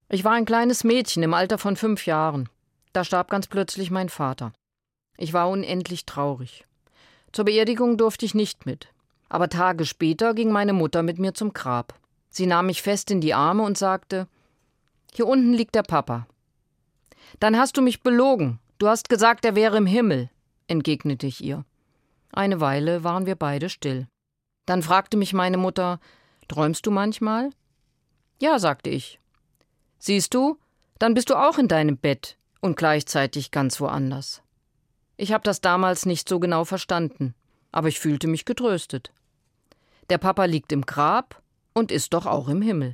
Ich war ein kleines Mädchen im Alter von 5 Jahren. Da starb ganz plötzlich mein Vater. Ich war unendlich traurig. Zur Beerdigung durfte ich nicht mit. Aber Tage später ging meine Mutter mit mir zum Grab. Sie nahm mich fest in die Arme und sagte: »Hier unten liegt der Papa.« »Dann hast du mich belogen. Du hast gesagt, er wäre im Himmel«, entgegnete ich ihr. Eine Weile waren wir beide still. Dann fragte mich meine Mutter: »Träumst du manchmal?« »Ja«, sagte ich. »Siehst du, dann bist du auch in deinem Bett und gleichzeitig ganz woanders.« Ich habe das damals nicht so genau verstanden, aber ich fühlte mich getröstet. Der Papa liegt im Grab und ist doch auch im Himmel.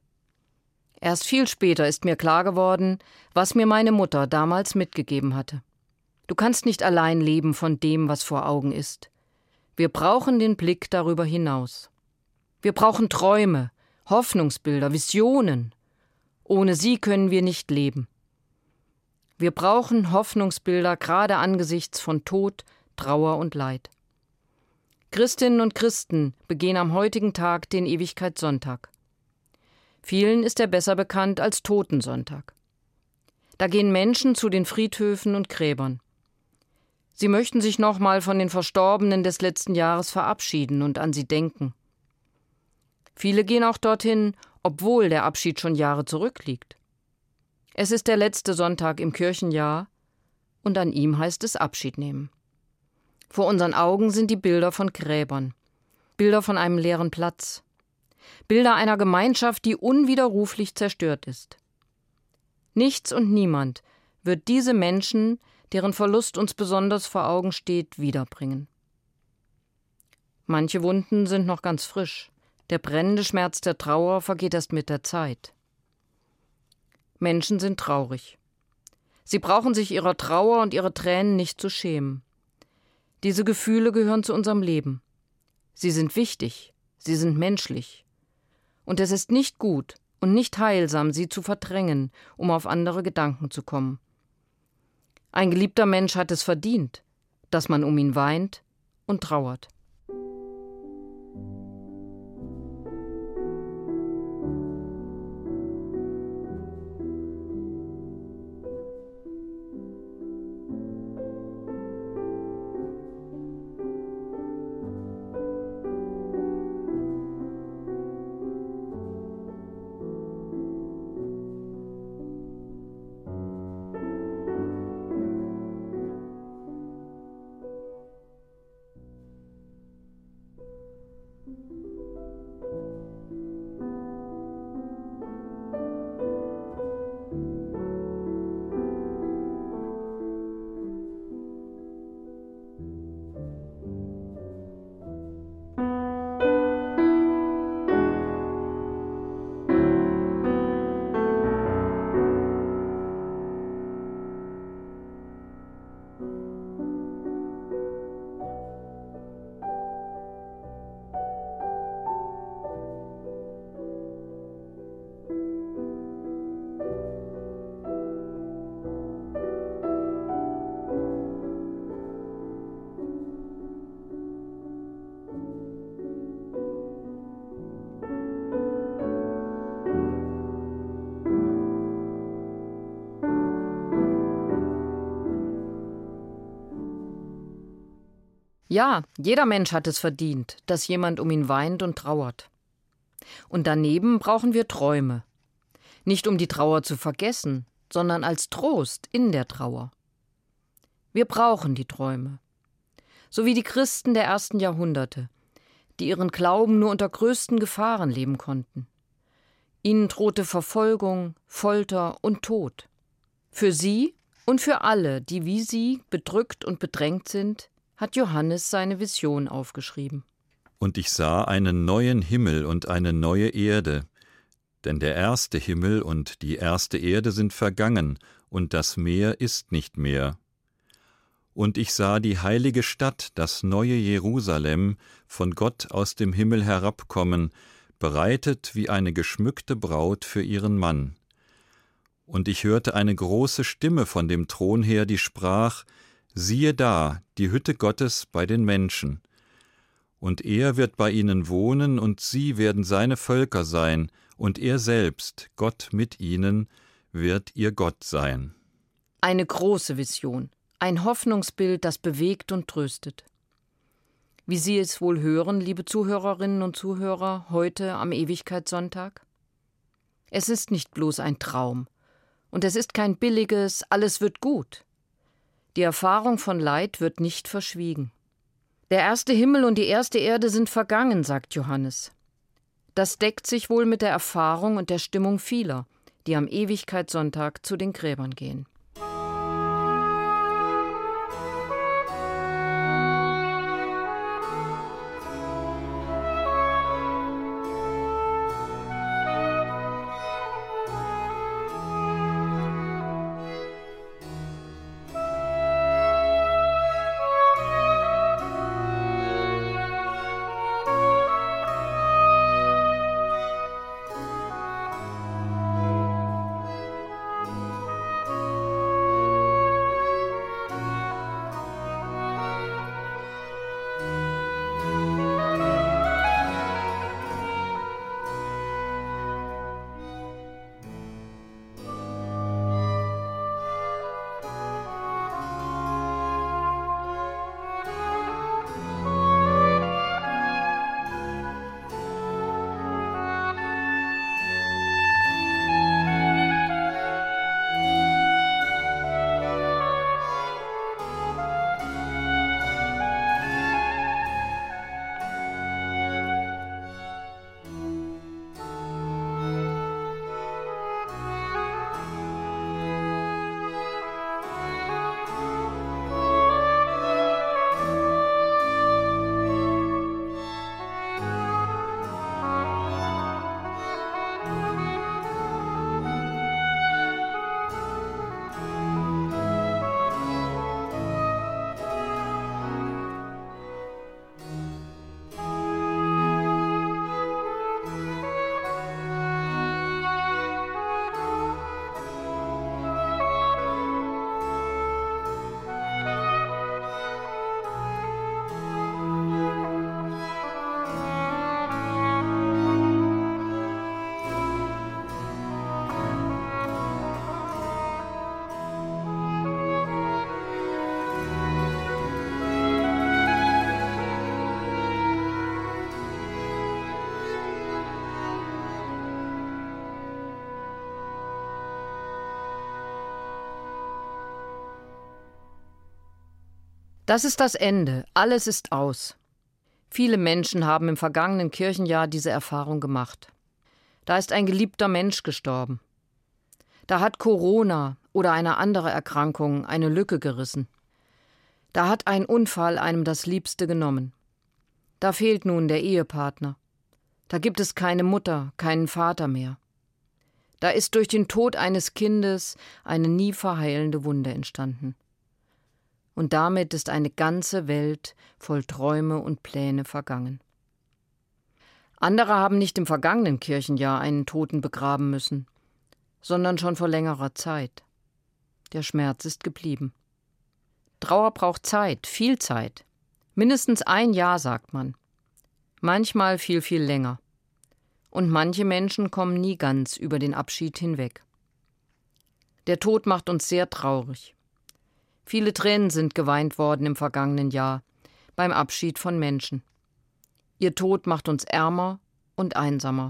Erst viel später ist mir klar geworden, was mir meine Mutter damals mitgegeben hatte. Du kannst nicht allein leben von dem, was vor Augen ist. Wir brauchen den Blick darüber hinaus. Wir brauchen Träume, Hoffnungsbilder, Visionen. Ohne sie können wir nicht leben. Wir brauchen Hoffnungsbilder gerade angesichts von Tod, Trauer und Leid. Christinnen und Christen begehen am heutigen Tag den Ewigkeitssonntag. Vielen ist er besser bekannt als Totensonntag. Da gehen Menschen zu den Friedhöfen und Gräbern. Sie möchten sich nochmal von den Verstorbenen des letzten Jahres verabschieden und an sie denken. Viele gehen auch dorthin, obwohl der Abschied schon Jahre zurückliegt. Es ist der letzte Sonntag im Kirchenjahr und an ihm heißt es Abschied nehmen. Vor unseren Augen sind die Bilder von Gräbern, Bilder von einem leeren Platz, Bilder einer Gemeinschaft, die unwiderruflich zerstört ist. Nichts und niemand wird diese Menschen, deren Verlust uns besonders vor Augen steht, wiederbringen. Manche Wunden sind noch ganz frisch. Der brennende Schmerz der Trauer vergeht erst mit der Zeit. Menschen sind traurig. Sie brauchen sich ihrer Trauer und ihrer Tränen nicht zu schämen. Diese Gefühle gehören zu unserem Leben. Sie sind wichtig, sie sind menschlich. Und es ist nicht gut und nicht heilsam, sie zu verdrängen, um auf andere Gedanken zu kommen. Ein geliebter Mensch hat es verdient, dass man um ihn weint und trauert. Ja, jeder Mensch hat es verdient, dass jemand um ihn weint und trauert. Und daneben brauchen wir Träume. Nicht um die Trauer zu vergessen, sondern als Trost in der Trauer. Wir brauchen die Träume. So wie die Christen der ersten Jahrhunderte, die ihren Glauben nur unter größten Gefahren leben konnten. Ihnen drohte Verfolgung, Folter und Tod. Für sie und für alle, die wie sie bedrückt und bedrängt sind, hat Johannes seine Vision aufgeschrieben. Und ich sah einen neuen Himmel und eine neue Erde, denn der erste Himmel und die erste Erde sind vergangen, und das Meer ist nicht mehr. Und ich sah die heilige Stadt, das neue Jerusalem, von Gott aus dem Himmel herabkommen, bereitet wie eine geschmückte Braut für ihren Mann. Und ich hörte eine große Stimme von dem Thron her, die sprach: Siehe da, die Hütte Gottes bei den Menschen. Und er wird bei ihnen wohnen, und sie werden seine Völker sein, und er selbst, Gott mit ihnen, wird ihr Gott sein. Eine große Vision, ein Hoffnungsbild, das bewegt und tröstet. Wie Sie es wohl hören, liebe Zuhörerinnen und Zuhörer, heute am Ewigkeitssonntag? Es ist nicht bloß ein Traum. Und es ist kein billiges „Alles wird gut“. Die Erfahrung von Leid wird nicht verschwiegen. Der erste Himmel und die erste Erde sind vergangen, sagt Johannes. Das deckt sich wohl mit der Erfahrung und der Stimmung vieler, die am Ewigkeitssonntag zu den Gräbern gehen. Das ist das Ende, alles ist aus. Viele Menschen haben im vergangenen Kirchenjahr diese Erfahrung gemacht. Da ist ein geliebter Mensch gestorben. Da hat Corona oder eine andere Erkrankung eine Lücke gerissen. Da hat ein Unfall einem das Liebste genommen. Da fehlt nun der Ehepartner. Da gibt es keine Mutter, keinen Vater mehr. Da ist durch den Tod eines Kindes eine nie verheilende Wunde entstanden. Und damit ist eine ganze Welt voll Träume und Pläne vergangen. Andere haben nicht im vergangenen Kirchenjahr einen Toten begraben müssen, sondern schon vor längerer Zeit. Der Schmerz ist geblieben. Trauer braucht Zeit, viel Zeit. Mindestens 1 Jahr, sagt man. Manchmal viel, viel länger. Und manche Menschen kommen nie ganz über den Abschied hinweg. Der Tod macht uns sehr traurig. Viele Tränen sind geweint worden im vergangenen Jahr, beim Abschied von Menschen. Ihr Tod macht uns ärmer und einsamer.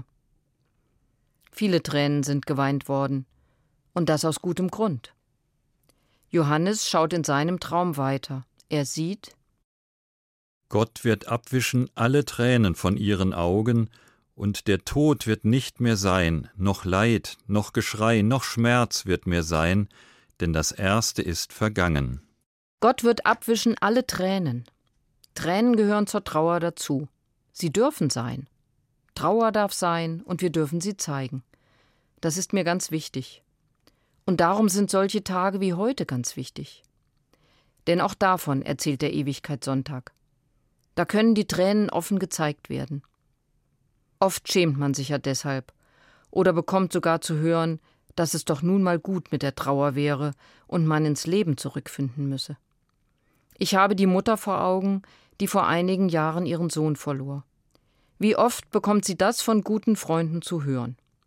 Viele Tränen sind geweint worden, und das aus gutem Grund. Johannes schaut in seinem Traum weiter. Er sieht: Gott wird abwischen alle Tränen von ihren Augen, und der Tod wird nicht mehr sein, noch Leid, noch Geschrei, noch Schmerz wird mehr sein, denn das Erste ist vergangen. Gott wird abwischen alle Tränen. Tränen gehören zur Trauer dazu. Sie dürfen sein. Trauer darf sein und wir dürfen sie zeigen. Das ist mir ganz wichtig. Und darum sind solche Tage wie heute ganz wichtig. Denn auch davon erzählt der Ewigkeitssonntag. Da können die Tränen offen gezeigt werden. Oft schämt man sich ja deshalb oder bekommt sogar zu hören, dass es doch nun mal gut mit der Trauer wäre und man ins Leben zurückfinden müsse. Ich habe die Mutter vor Augen, die vor einigen Jahren ihren Sohn verlor. Wie oft bekommt sie das von guten Freunden zu hören?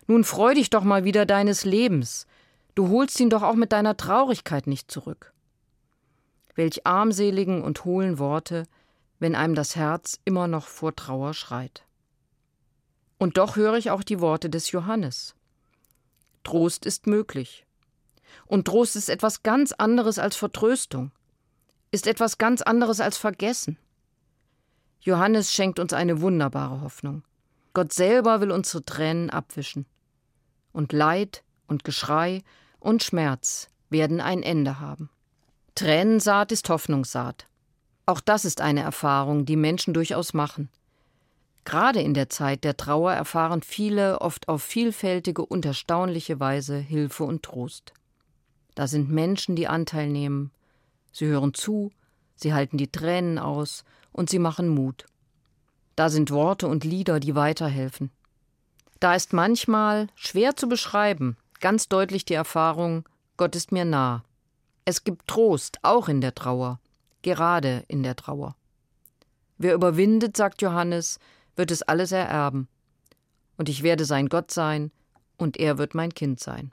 Nun freu dich doch mal wieder deines Lebens. Du holst ihn doch auch mit deiner Traurigkeit nicht zurück. Welch armseligen und hohlen Worte, wenn einem das Herz immer noch vor Trauer schreit. Und doch höre ich auch die Worte des Johannes. Trost ist möglich. Und Trost ist etwas ganz anderes als Vertröstung, ist etwas ganz anderes als Vergessen. Johannes schenkt uns eine wunderbare Hoffnung. Gott selber will unsere Tränen abwischen. Und Leid und Geschrei und Schmerz werden ein Ende haben. Tränensaat ist Hoffnungssaat. Auch das ist eine Erfahrung, die Menschen durchaus machen. Gerade in der Zeit der Trauer erfahren viele oft auf vielfältige und erstaunliche Weise Hilfe und Trost. Da sind Menschen, die Anteil nehmen. Sie hören zu, sie halten die Tränen aus und sie machen Mut. Da sind Worte und Lieder, die weiterhelfen. Da ist manchmal, schwer zu beschreiben, ganz deutlich die Erfahrung, Gott ist mir nah. Es gibt Trost, auch in der Trauer, gerade in der Trauer. Wer überwindet, sagt Johannes, wird es alles ererben. Und ich werde sein Gott sein, und er wird mein Kind sein.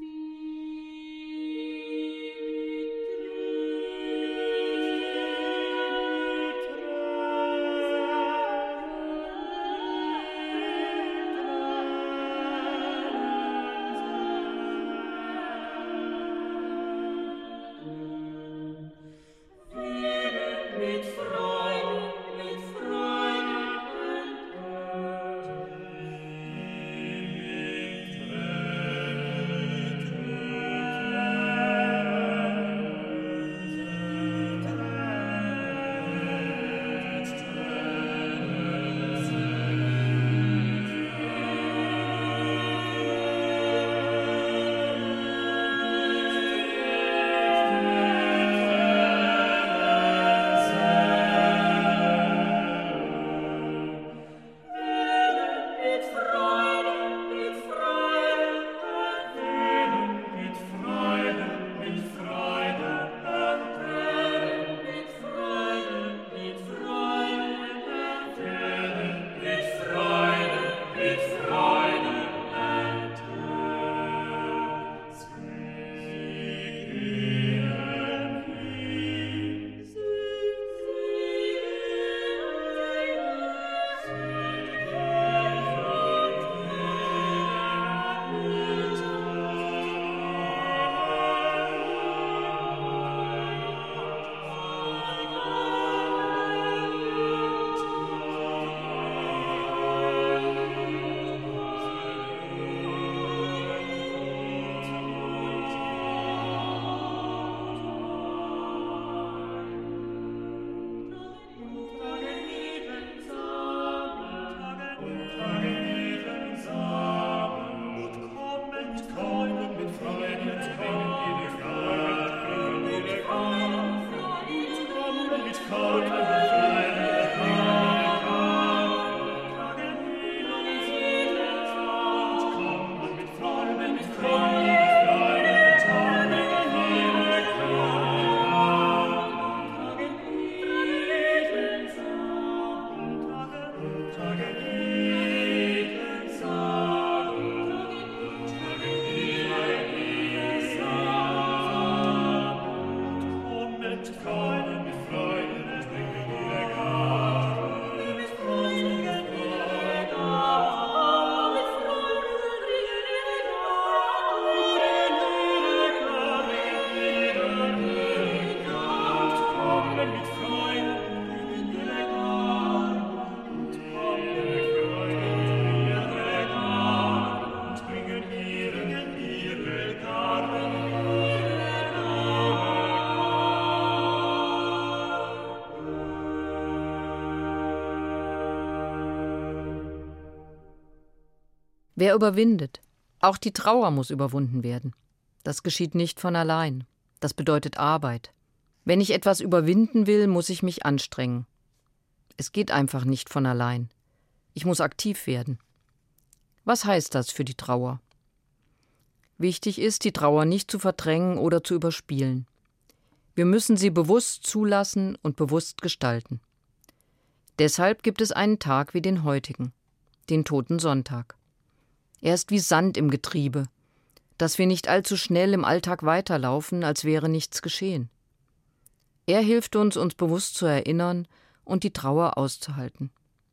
Wer überwindet? Auch die Trauer muss überwunden werden. Das geschieht nicht von allein. Das bedeutet Arbeit. Wenn ich etwas überwinden will, muss ich mich anstrengen. Es geht einfach nicht von allein. Ich muss aktiv werden. Was heißt das für die Trauer? Wichtig ist, die Trauer nicht zu verdrängen oder zu überspielen. Wir müssen sie bewusst zulassen und bewusst gestalten. Deshalb gibt es einen Tag wie den heutigen, den Totensonntag. Er ist wie Sand im Getriebe, dass wir nicht allzu schnell im Alltag weiterlaufen, als wäre nichts geschehen. Er hilft uns bewusst zu erinnern und die Trauer auszuhalten.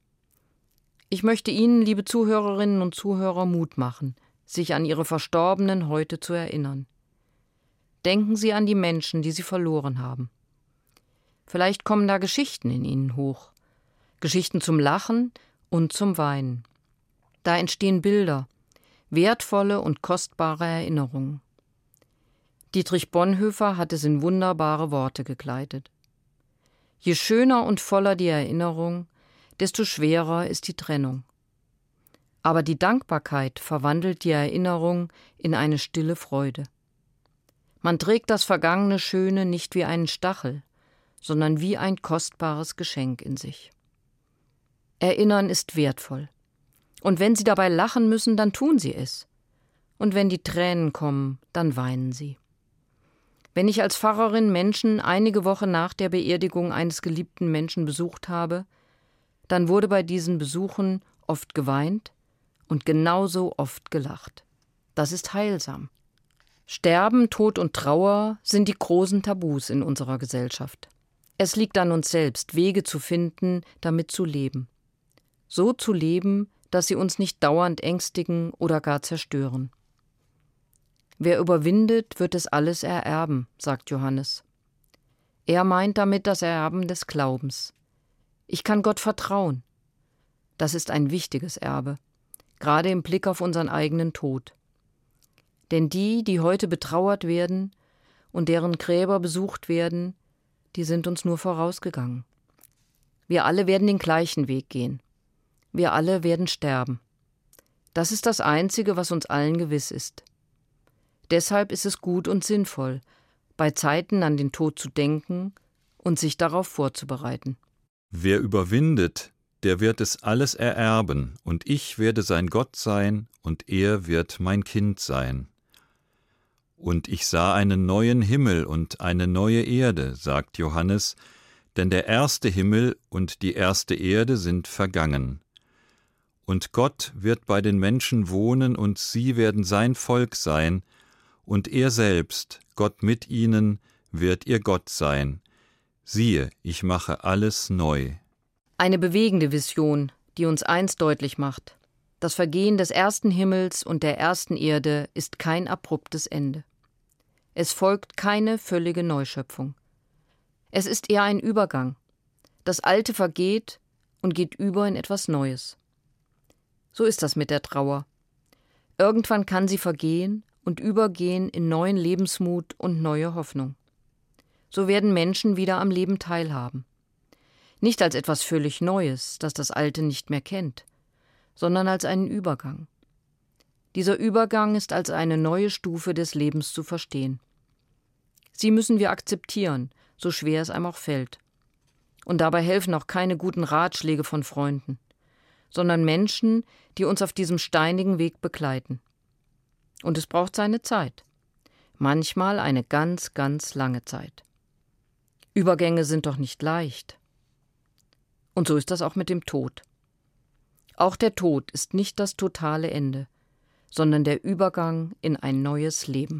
Ich möchte Ihnen, liebe Zuhörerinnen und Zuhörer, Mut machen, sich an Ihre Verstorbenen heute zu erinnern. Denken Sie an die Menschen, die Sie verloren haben. Vielleicht kommen da Geschichten in Ihnen hoch. Geschichten zum Lachen und zum Weinen. Da entstehen Bilder, wertvolle und kostbare Erinnerungen. Dietrich Bonhoeffer hat es in wunderbare Worte gekleidet. Je schöner und voller die Erinnerung, desto schwerer ist die Trennung. Aber die Dankbarkeit verwandelt die Erinnerung in eine stille Freude. Man trägt das vergangene Schöne nicht wie einen Stachel, sondern wie ein kostbares Geschenk in sich. Erinnern ist wertvoll. Und wenn Sie dabei lachen müssen, dann tun Sie es. Und wenn die Tränen kommen, dann weinen Sie. Wenn ich als Pfarrerin Menschen einige Wochen nach der Beerdigung eines geliebten Menschen besucht habe, dann wurde bei diesen Besuchen oft geweint und genauso oft gelacht. Das ist heilsam. Sterben, Tod und Trauer sind die großen Tabus in unserer Gesellschaft. Es liegt an uns selbst, Wege zu finden, damit zu leben. So zu leben, dass sie uns nicht dauernd ängstigen oder gar zerstören. Wer überwindet, wird es alles ererben, sagt Johannes. Er meint damit das Erben des Glaubens. Ich kann Gott vertrauen. Das ist ein wichtiges Erbe, gerade im Blick auf unseren eigenen Tod. Denn die heute betrauert werden und deren Gräber besucht werden, die sind uns nur vorausgegangen. Wir alle werden den gleichen Weg gehen. Wir alle werden sterben. Das ist das Einzige, was uns allen gewiss ist. Deshalb ist es gut und sinnvoll, bei Zeiten an den Tod zu denken und sich darauf vorzubereiten. Wer überwindet, der wird es alles ererben, und ich werde sein Gott sein, und er wird mein Kind sein. Und ich sah einen neuen Himmel und eine neue Erde, sagt Johannes, denn der erste Himmel und die erste Erde sind vergangen. Und Gott wird bei den Menschen wohnen, und sie werden sein Volk sein, und er selbst, Gott mit ihnen, wird ihr Gott sein. Siehe, ich mache alles neu. Eine bewegende Vision, die uns eins deutlich macht: Das Vergehen des ersten Himmels und der ersten Erde ist kein abruptes Ende. Es folgt keine völlige Neuschöpfung. Es ist eher ein Übergang. Das Alte vergeht und geht über in etwas Neues. So ist das mit der Trauer. Irgendwann kann sie vergehen und übergehen in neuen Lebensmut und neue Hoffnung. So werden Menschen wieder am Leben teilhaben. Nicht als etwas völlig Neues, das das Alte nicht mehr kennt, sondern als einen Übergang. Dieser Übergang ist als eine neue Stufe des Lebens zu verstehen. Sie müssen wir akzeptieren, so schwer es einem auch fällt. Und dabei helfen auch keine guten Ratschläge von Freunden, sondern Menschen, die uns auf diesem steinigen Weg begleiten. Und es braucht seine Zeit. Manchmal eine ganz, ganz lange Zeit. Übergänge sind doch nicht leicht. Und so ist das auch mit dem Tod. Auch der Tod ist nicht das totale Ende, sondern der Übergang in ein neues Leben.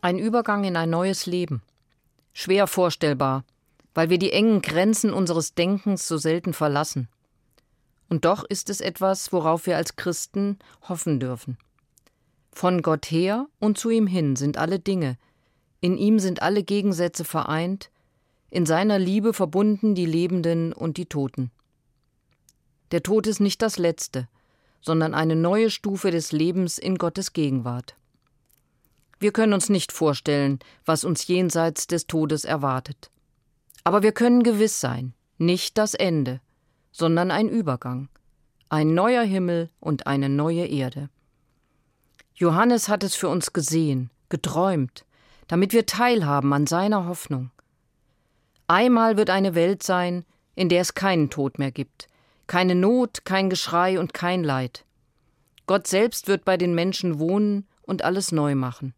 Ein Übergang in ein neues Leben. Schwer vorstellbar, weil wir die engen Grenzen unseres Denkens so selten verlassen. Und doch ist es etwas, worauf wir als Christen hoffen dürfen. Von Gott her und zu ihm hin sind alle Dinge, in ihm sind alle Gegensätze vereint, in seiner Liebe verbunden die Lebenden und die Toten. Der Tod ist nicht das Letzte, sondern eine neue Stufe des Lebens in Gottes Gegenwart. Wir können uns nicht vorstellen, was uns jenseits des Todes erwartet. Aber wir können gewiss sein, nicht das Ende, sondern ein Übergang, ein neuer Himmel und eine neue Erde. Johannes hat es für uns gesehen, geträumt, damit wir teilhaben an seiner Hoffnung. Einmal wird eine Welt sein, in der es keinen Tod mehr gibt, keine Not, kein Geschrei und kein Leid. Gott selbst wird bei den Menschen wohnen und alles neu machen.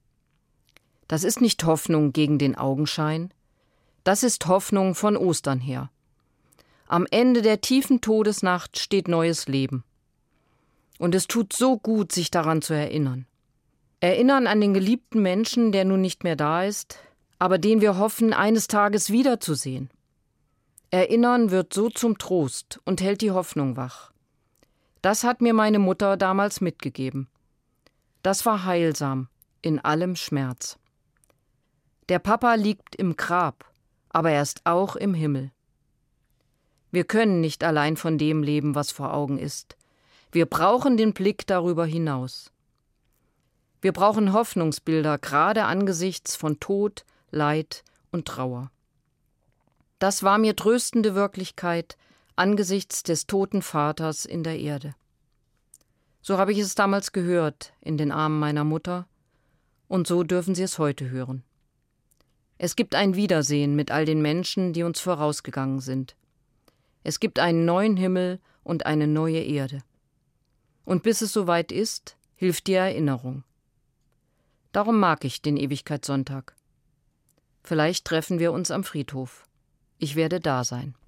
Das ist nicht Hoffnung gegen den Augenschein, das ist Hoffnung von Ostern her. Am Ende der tiefen Todesnacht steht neues Leben. Und es tut so gut, sich daran zu erinnern. Erinnern an den geliebten Menschen, der nun nicht mehr da ist, aber den wir hoffen, eines Tages wiederzusehen. Erinnern wird so zum Trost und hält die Hoffnung wach. Das hat mir meine Mutter damals mitgegeben. Das war heilsam, in allem Schmerz. Der Papa liegt im Grab, aber er ist auch im Himmel. Wir können nicht allein von dem leben, was vor Augen ist. Wir brauchen den Blick darüber hinaus. Wir brauchen Hoffnungsbilder, gerade angesichts von Tod, Leid und Trauer. Das war mir tröstende Wirklichkeit angesichts des toten Vaters in der Erde. So habe ich es damals gehört in den Armen meiner Mutter, und so dürfen Sie es heute hören. Es gibt ein Wiedersehen mit all den Menschen, die uns vorausgegangen sind. Es gibt einen neuen Himmel und eine neue Erde. Und bis es soweit ist, hilft die Erinnerung. Darum mag ich den Ewigkeitssonntag. Vielleicht treffen wir uns am Friedhof. Ich werde da sein.